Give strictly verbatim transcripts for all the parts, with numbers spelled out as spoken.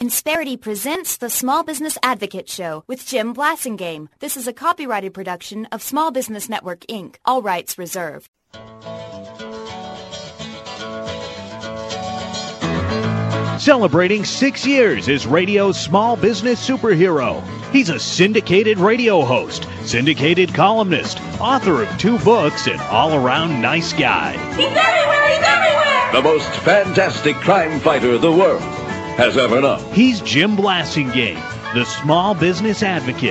Insperity presents the Small Business Advocate Show with Jim Blasingame. This is a copyrighted production of Small Business Network, Incorporated. All rights reserved. Celebrating six years as radio's small business superhero. He's a syndicated radio host, syndicated columnist, author of two books, and all-around nice guy. He's everywhere! He's everywhere! The most fantastic crime fighter the world has ever known. He's Jim Blasingame, the Small Business Advocate.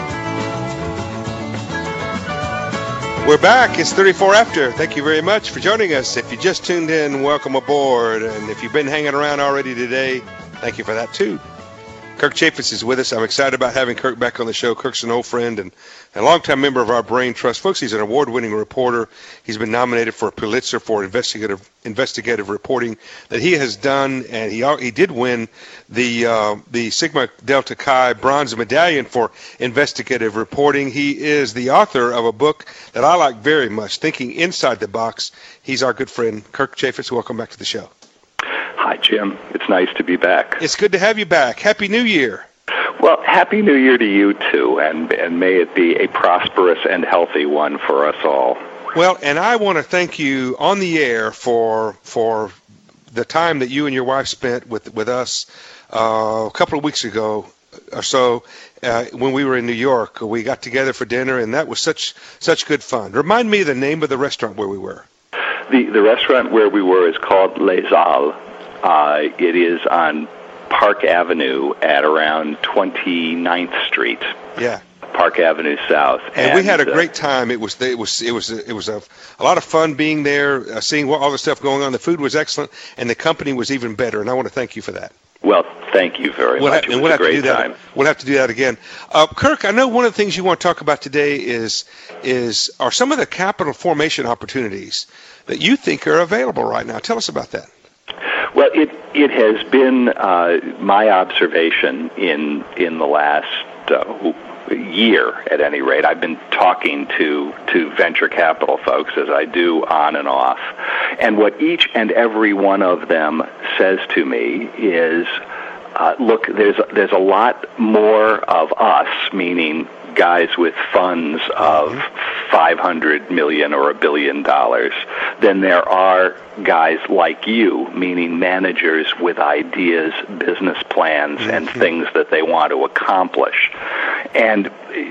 We're back. It's thirty-four after. Thank you very much for joining us. If you just tuned in, welcome aboard. And if you've been hanging around already today, thank you for that too. Kirk Chaffetz is with us. I'm excited about having Kirk back on the show. Kirk's an old friend and a longtime member of our Brain Trust. Folks, he's an award-winning reporter. He's been nominated for a Pulitzer for investigative investigative reporting that he has done, and he he did win the uh, the Sigma Delta Chi Bronze Medallion for investigative reporting. He is the author of a book that I like very much, Thinking Inside the Box. He's our good friend, Kirk Chaffetz. Welcome back to the show. Hi, Jim. It's nice to be back. It's good to have you back. Happy New Year. Well, Happy New Year to you, too, and, and may it be a prosperous and healthy one for us all. Well, and I want to thank you on the air for for the time that you and your wife spent with, with us uh, a couple of weeks ago or so uh, when we were in New York. We got together for dinner, and that was such such good fun. Remind me the name of the restaurant where we were. The, the restaurant where we were is called Les Halles. Uh, it is on Park Avenue at around twenty-ninth Street. Yeah. Park Avenue South. And, and we had a uh, great time. It was it was it was it was a, a lot of fun being there, uh, seeing what, all the stuff going on. The food was excellent, and the company was even better. And I want to thank you for that. Well, thank you very we'll much. Have, it was we'll a have great to do that. time. We'll have to do that again. Uh, Kirk, I know one of the things you want to talk about today is is are some of the capital formation opportunities that you think are available right now. Tell us about that. Well, it it has been uh, my observation in in the last uh, year, at any rate. I've been talking to to venture capital folks, as I do on and off, and what each and every one of them says to me is, uh, "Look, there's there's a lot more of us," meaning guys with funds of five hundred million dollars or a billion dollars, than there are guys like you, meaning managers with ideas, business plans, mm-hmm. and things that they want to accomplish. And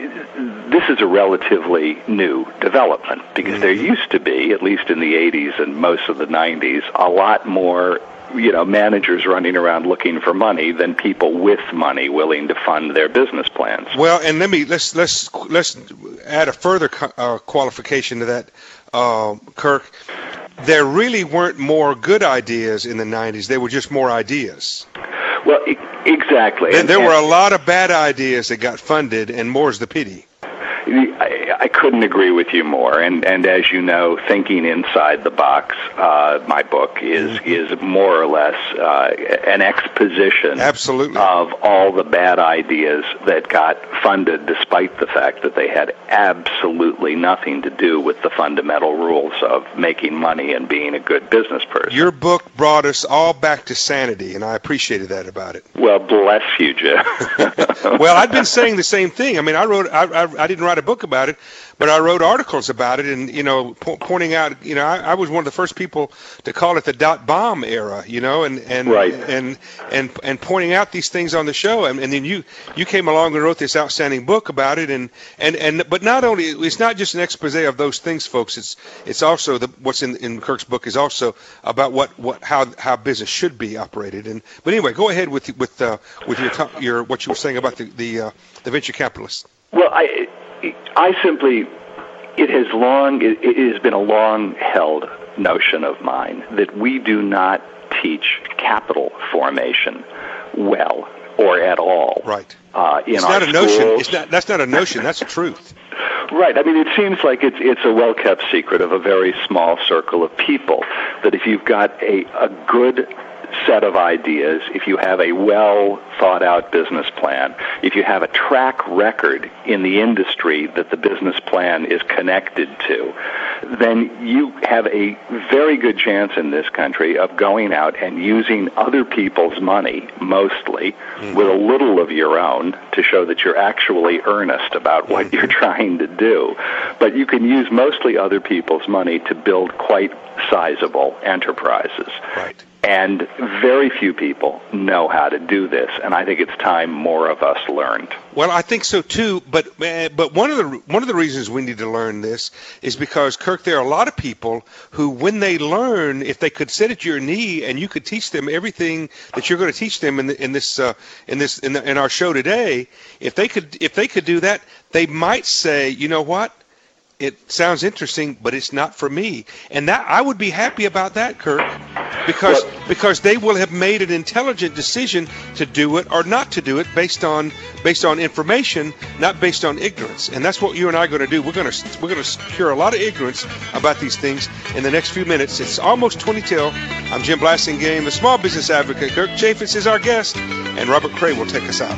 this is a relatively new development, because mm-hmm. there used to be, at least in the eighties and most of the nineties, a lot more you know, managers running around looking for money than people with money willing to fund their business plans. Well, and let me let's let's let's add a further uh, qualification to that, uh, Kirk. There really weren't more good ideas in the nineties. They were just more ideas. Well, e- exactly. And, there and, were a lot of bad ideas that got funded, and more's the pity. I, I couldn't agree with you more. And, and as you know, Thinking Inside the Box, uh, my book, is is more or less uh, an exposition Absolutely. of all the bad ideas that got funded, despite the fact that they had absolutely nothing to do with the fundamental rules of making money and being a good business person. Your book brought us all back to sanity, and I appreciated that about it. Well, bless you, Jim. Well, I've been saying the same thing. I mean, I wrote, I, I, I didn't write a book about it, but I wrote articles about it, and you know, po- pointing out, you know, I, I was one of the first people to call it the dot bomb era, you know, and and right. and and and pointing out these things on the show, and, and then you you came along and wrote this outstanding book about it, and and and but not only it's not just an expose of those things, folks. It's it's also the what's in in Kirk's book is also about what, what how how business should be operated. And but anyway, go ahead with with uh, with your your what you were saying about the the uh, the venture capitalists. Well, I. I simply, it has long, it, it has been a long-held notion of mine that we do not teach capital formation well or at all. Right. Uh, in it's our not a notion. schools. It's not. That's not a notion. That's a truth. Right. I mean, it seems like it's it's a well-kept secret of a very small circle of people that if you've got a a good set of ideas, if you have a well thought out business plan, if you have a track record in the industry that the business plan is connected to, then you have a very good chance in this country of going out and using other people's money, mostly, mm-hmm. with a little of your own, to show that you're actually earnest about what mm-hmm. you're trying to do. But you can use mostly other people's money to build quite sizable enterprises. Right. And very few people know how to do this, and I think it's time more of us learned. Well, I think so too. But uh, but one of the one of the reasons we need to learn this is because, Kirk, there are a lot of people who, when they learn, if they could sit at your knee and you could teach them everything that you're going to teach them in the, in this uh, in this in, the, in our show today, if they could if they could do that, they might say, you know what? It sounds interesting, but it's not for me. And that I would be happy about that, Kirk, because well, because they will have made an intelligent decision to do it or not to do it based on based on information, not based on ignorance. And that's what you and I are going to do. We're going to we're going to cure a lot of ignorance about these things in the next few minutes. It's almost twenty till. I'm Jim Blasingame, the small business advocate. Kirk Chaffetz is our guest, and Robert Cray will take us out.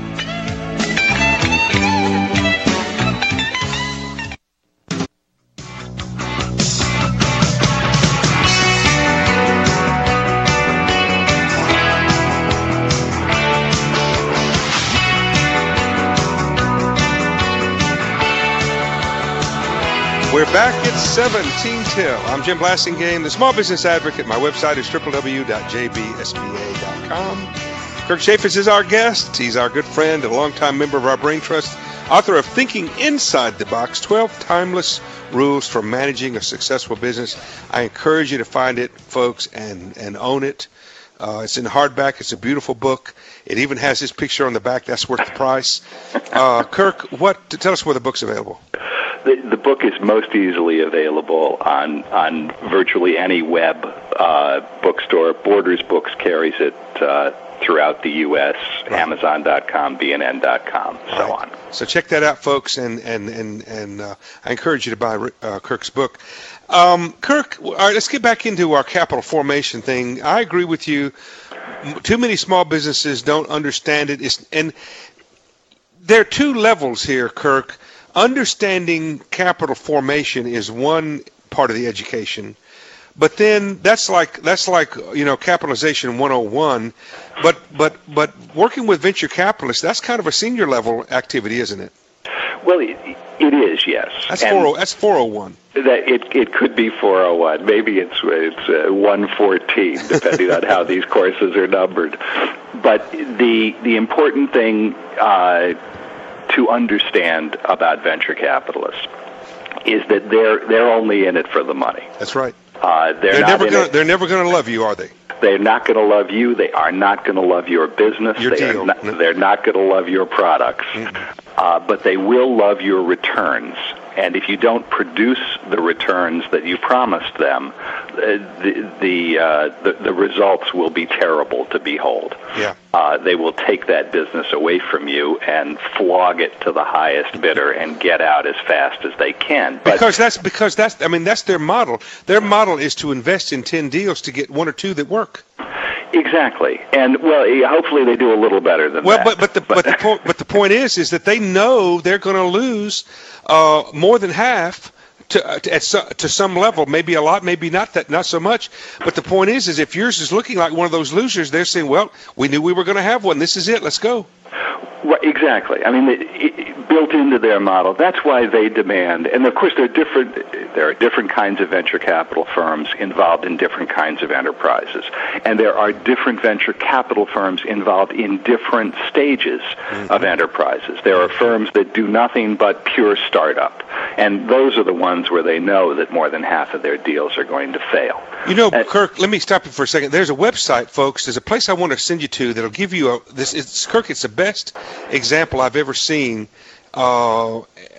We're back at seventeen till. I'm Jim Blasingame, the small business advocate. My website is w w w dot j b s b a dot com. Kirk Chaffetz is our guest. He's our good friend, a longtime member of our Brain Trust, author of Thinking Inside the Box, twelve Timeless Rules for Managing a Successful Business. I encourage you to find it, folks, and, and own it. Uh, it's in hardback. It's a beautiful book. It even has his picture on the back. That's worth the price. Uh, Kirk, what? Tell us where the book's available. The, the book is most easily available on on virtually any web uh, bookstore. Borders Books carries it uh, throughout the U S, right. Amazon dot com, B N N dot com, so right. on. So check that out, folks, and and and, and uh, I encourage you to buy uh, Kirk's book. Um, Kirk, all right, let's get back into our capital formation thing. I agree with you. Too many small businesses don't understand it. It's, and there are two levels here, Kirk. Understanding capital formation is one part of the education, but then that's like that's like you know capitalization one oh one. But but but working with venture capitalists, that's kind of a senior level activity, isn't it? Well, it, it is, yes. That's four. That's four oh one. That it it could be four oh one. Maybe it's it's uh, one fourteen, depending on how these courses are numbered. But the the important thing Uh, to understand about venture capitalists is that they're they're only in it for the money. That's right. Uh, they're, they're not never in gonna, it. They're never going to love you, are they? They're not going to love you. They are not going to love your business. Your they deal. Are not, no. They're not going to love your products. Mm-hmm. Uh, but they will love your returns. And if you don't produce the returns that you promised them, the the uh, the, the results will be terrible to behold. Yeah. Uh, they will take that business away from you and flog it to the highest bidder and get out as fast as they can. But because that's because that's I mean that's their model. Their model is to invest in ten deals to get one or two that work. Exactly, and well, hopefully they do a little better than well, that. Well, but but the but, but the point but the point is is that they know they're going to lose uh, more than half to uh, to, at so, to some level, maybe a lot, maybe not that not so much. But the point is is if yours is looking like one of those losers, they're saying, well, we knew we were going to have one. This is it. Let's go. Right, exactly. I mean, it, it, built into their model. That's why they demand, and of course, there are different. There are different kinds of venture capital firms involved in different kinds of enterprises, and there are different venture capital firms involved in different stages mm-hmm. of enterprises. There are firms that do nothing but pure startup, and those are the ones where they know that more than half of their deals are going to fail. You know, and, Kirk, let me stop you for a second. There's a website, folks. There's a place I want to send you to that'll give you a this. It's Kirk. It's the best example I've ever seen uh,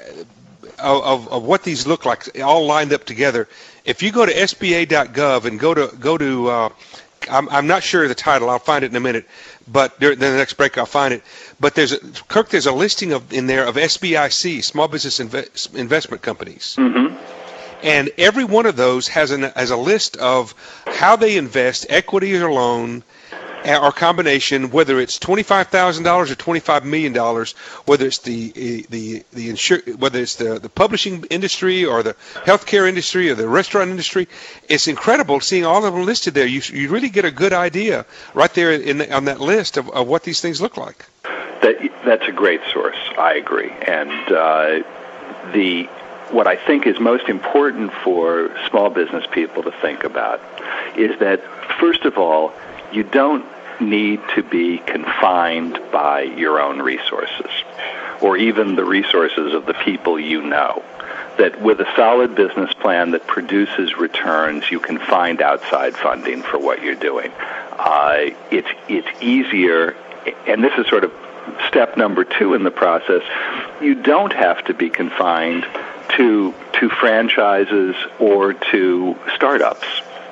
of, of what these look like, all lined up together. If you go to S B A dot gov and go to go to, uh, I'm, I'm not sure of the title. I'll find it in a minute. But during the next break, I'll find it. But there's a, Kirk. There's a listing of in there of S B I C, small business Inve- investment companies. Mm-hmm. And every one of those has, an, has a list of how they invest, equity or loan, or combination, whether it's twenty-five thousand dollars or twenty-five million dollars, whether it's the the the insur- whether it's the, the publishing industry or the healthcare industry or the restaurant industry. It's incredible seeing all of them listed there. You you really get a good idea right there in the, on that list of, of what these things look like. That that's a great source. I agree. And uh, the what I think is most important for small business people to think about is that, first of all, you don't need to be confined by your own resources or even the resources of the people you know. That with a solid business plan that produces returns, you can find outside funding for what you're doing. Uh, it's it's easier, and this is sort of step number two in the process. You don't have to be confined to to franchises or to startups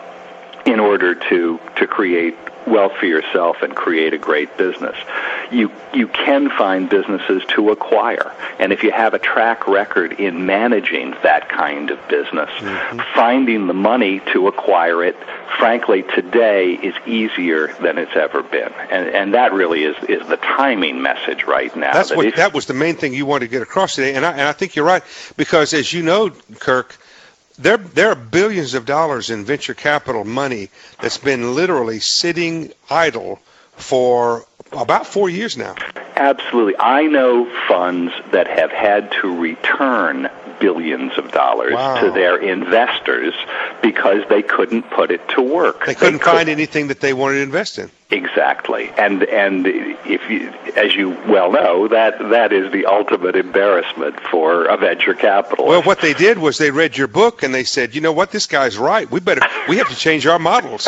in order to to create wealth for yourself and create a great business. You you can find businesses to acquire. And if you have a track record in managing that kind of business, mm-hmm. finding the money to acquire it, frankly, today is easier than it's ever been. And and that really is, is the timing message right now. That's that what if, that was the main thing you wanted to get across today. And I and I think you're right, because as you know, Kirk, There, there are billions of dollars in venture capital money that's been literally sitting idle for about four years now. Absolutely. I know funds that have had to return billions of dollars wow. to their investors because they couldn't put it to work. They couldn't they find could, anything that they wanted to invest in. Exactly. And and if you, as you well know, that that is the ultimate embarrassment for a venture capitalist. Well, what they did was they read your book and they said, you know what, this guy's right. We better we have to change our models.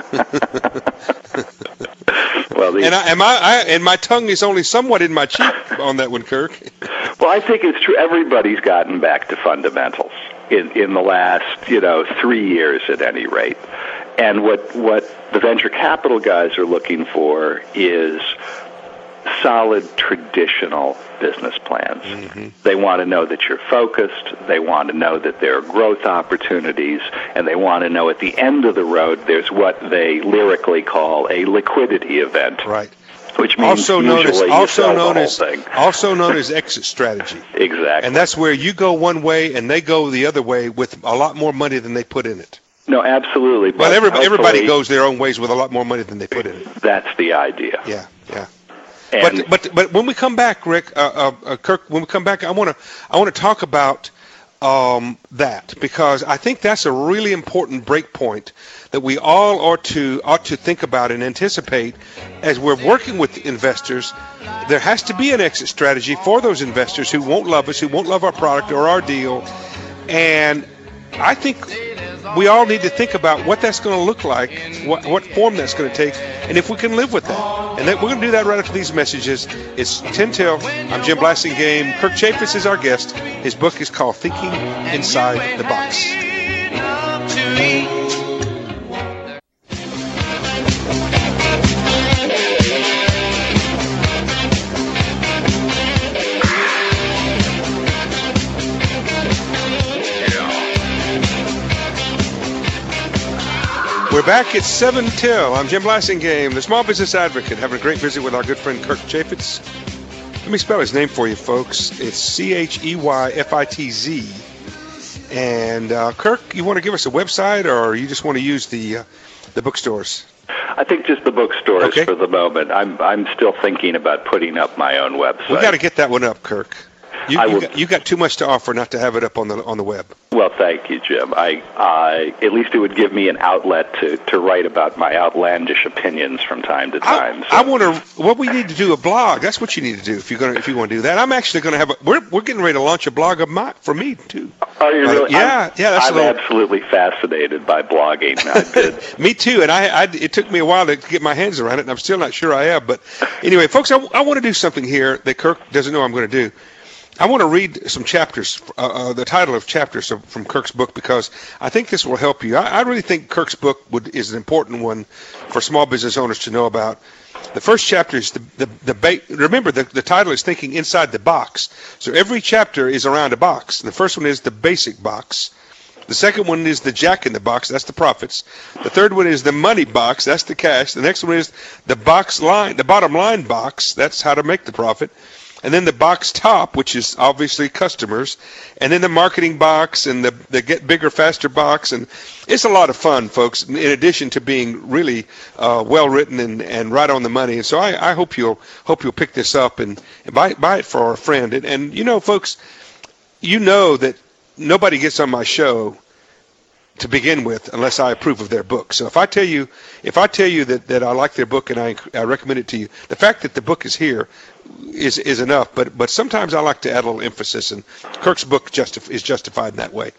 Well, the, and I, and, my, I, and my tongue is only somewhat in my cheek on that one, Kirk. Well, I think it's true. Everybody's gotten back to fundamentals in, in the last, you know, three years at any rate. And what what the venture capital guys are looking for is solid traditional business plans. Mm-hmm. They want to know that you're focused. They want to know that there are growth opportunities, and they want to know at the end of the road there's what they lyrically call a liquidity event. Right. Which means also known as usually also you sell known the whole as thing. also known as exit strategy. Exactly. And that's where you go one way and they go the other way with a lot more money than they put in it. No, absolutely. Well, everybody, everybody goes their own ways with a lot more money than they put in it. That's the idea. Yeah, yeah. And but but but when we come back, Rick, uh, uh, uh, Kirk, when we come back, I want to I want to talk about um, that, because I think that's a really important break point that we all ought to ought to think about and anticipate as we're working with investors. There has to be an exit strategy for those investors who won't love us, who won't love our product or our deal, and I think we all need to think about what that's going to look like, what, what form that's going to take, and if we can live with that. And that, we're going to do that right after these messages. It's ten till. I'm Jim Blasingame. Kirk Chaffetz is our guest. His book is called Thinking Inside the Box. We're back at seven till. I'm Jim Blasingame, the Small Business Advocate, having a great visit with our good friend Kirk Chaffetz. Let me spell his name for you, folks. It's C H E Y F I T Z. And uh, Kirk, you want to give us a website, or you just want to use the uh, the bookstores? I think just the bookstores okay. for the moment. I'm I'm still thinking about putting up my own website. We got to get that one up, Kirk. You, you, will, got, you got too much to offer not to have it up on the on the web. Well, thank you, Jim. I uh, at least it would give me an outlet to, to write about my outlandish opinions from time to time. I, so. I want to. What we need to do a blog. That's what you need to do if you're going if you want to do that. I'm actually going to have. A, we're we're getting ready to launch a blog of my for me too. Are you really? Uh, yeah, I'm, yeah. That's I'm a little, absolutely fascinated by blogging. I did. Me too, and I, I it took me a while to get my hands around it, and I'm still not sure I have. But anyway, folks, I, I want to do something here that Kirk doesn't know I'm going to do. I want to read some chapters, uh, uh, the title of chapters of, from Kirk's book, because I think this will help you. I, I really think Kirk's book would, is an important one for small business owners to know about. The first chapter is the, the, the ba- remember, the, the title is Thinking Inside the Box. So every chapter is around a box. The first one is the basic box. The second one is the Jack in the Box. That's the profits. The third one is the money box. That's the cash. The next one is the box line, the bottom line box. That's how to make the profit. And then the box top, which is obviously customers, and then the marketing box and the, the get bigger, faster box. And it's a lot of fun, folks, in addition to being really uh, well-written and, and right on the money. And so I, I hope you'll hope you'll pick this up and, and buy, buy it for a friend. And, and, you know, folks, you know that nobody gets on my show to begin with unless I approve of their book. So if I tell you if I tell you that, that I like their book and I, I recommend it to you, the fact that the book is here is is enough. But but sometimes I like to add a little emphasis, and Kirk's book justif- is justified in that way.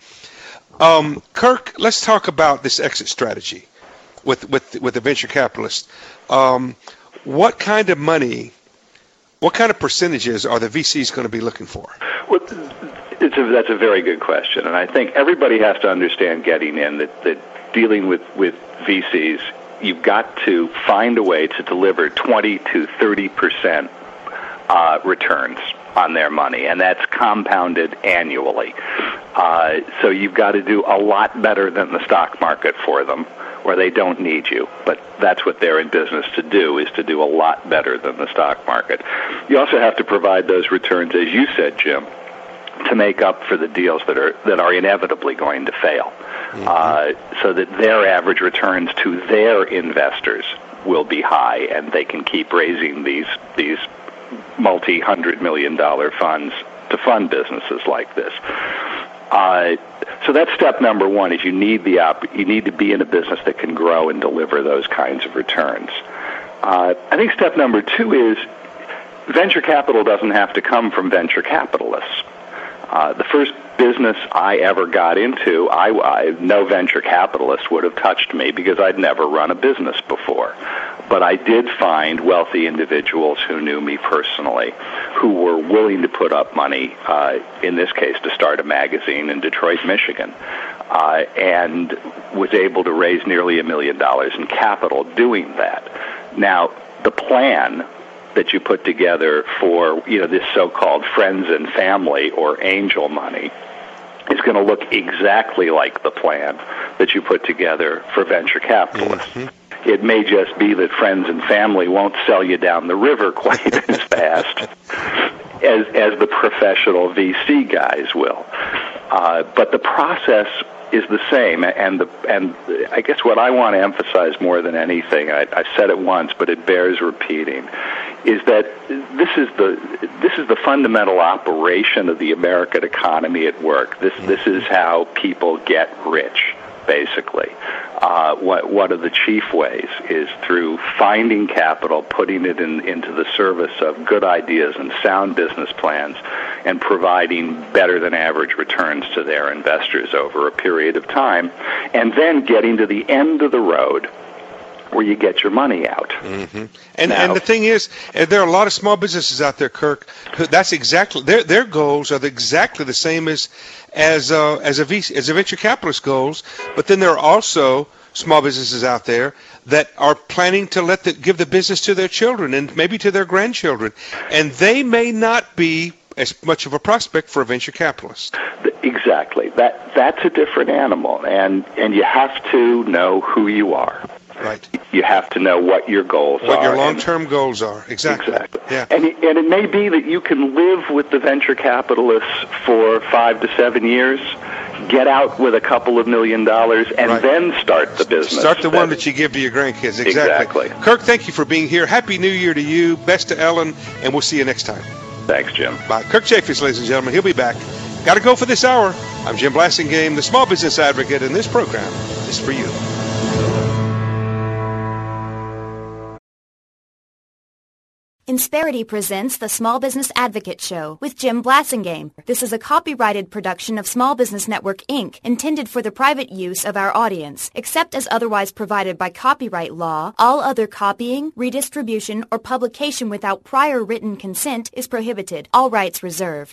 Um, Kirk, let's talk about this exit strategy with with with the venture capitalists. Um, what kind of money, what kind of percentages are the V Cs going to be looking for? Well, It's a, that's a very good question, and I think everybody has to understand getting in that, that dealing with, with V Cs, you've got to find a way to deliver twenty to thirty percent uh, returns on their money, and that's compounded annually. Uh, so you've got to do a lot better than the stock market for them, where they don't need you, but that's what they're in business to do, is to do a lot better than the stock market. You also have to provide those returns, as you said, Jim, to make up for the deals that are that are inevitably going to fail, mm-hmm. uh, so that their average returns to their investors will be high, and they can keep raising these these multi-hundred million dollar funds to fund businesses like this. Uh, so that's step number one: is you need the op- you need to be in a business that can grow and deliver those kinds of returns. Uh, I think step number two is venture capital doesn't have to come from venture capitalists. Uh, the first business I ever got into, I, I, no venture capitalist would have touched me because I'd never run a business before. But I did find wealthy individuals who knew me personally, who were willing to put up money, uh, in this case to start a magazine in Detroit, Michigan, uh, and was able to raise nearly a million dollars in capital doing that. Now, the plan that you put together for, you know, this so-called friends and family or angel money is going to look exactly like the plan that you put together for venture capitalists. Mm-hmm. It may just be that friends and family won't sell you down the river quite as fast as as the professional V C guys will. Uh, but the process is the same, and the and I guess what I want to emphasize more than anything, I, I said it once, but it bears repeating, is that this is the this is the fundamental operation of the American economy at work. This this is how people get rich, basically. Uh, what one of the chief ways is through finding capital, putting it in, into the service of good ideas and sound business plans, and providing better than average returns to their investors over a period of time, and then getting to the end of the road where you get your money out. Mm-hmm. And now, and the thing is, there are a lot of small businesses out there, Kirk, who that's exactly their their goals are exactly the same as as uh, as a V C, as a venture capitalist goals. But then there are also small businesses out there that are planning to let the, give the business to their children and maybe to their grandchildren, and they may not be as much of a prospect for a venture capitalist. Exactly. That that's a different animal, and and you have to know who you are. Right. You have to know what your goals what are. What your long-term and, goals are. Exactly. Exactly. Yeah. And, and it may be that you can live with the venture capitalists for five to seven years, get out with a couple of million dollars, and right. then start the business. Start the that, one that you give to your grandkids. Exactly. Exactly. Kirk, thank you for being here. Happy New Year to you. Best to Ellen, and we'll see you next time. Thanks, Jim. Bye. Kirk Chaffetz, ladies and gentlemen. He'll be back. Got to go for this hour. I'm Jim Blasingame, the Small Business Advocate, and this program is for you. Insperity presents the Small Business Advocate Show with Jim Blasingame. This is a copyrighted production of Small Business Network, Incorporated, intended for the private use of our audience. Except as otherwise provided by copyright law, all other copying, redistribution, or publication without prior written consent is prohibited. All rights reserved.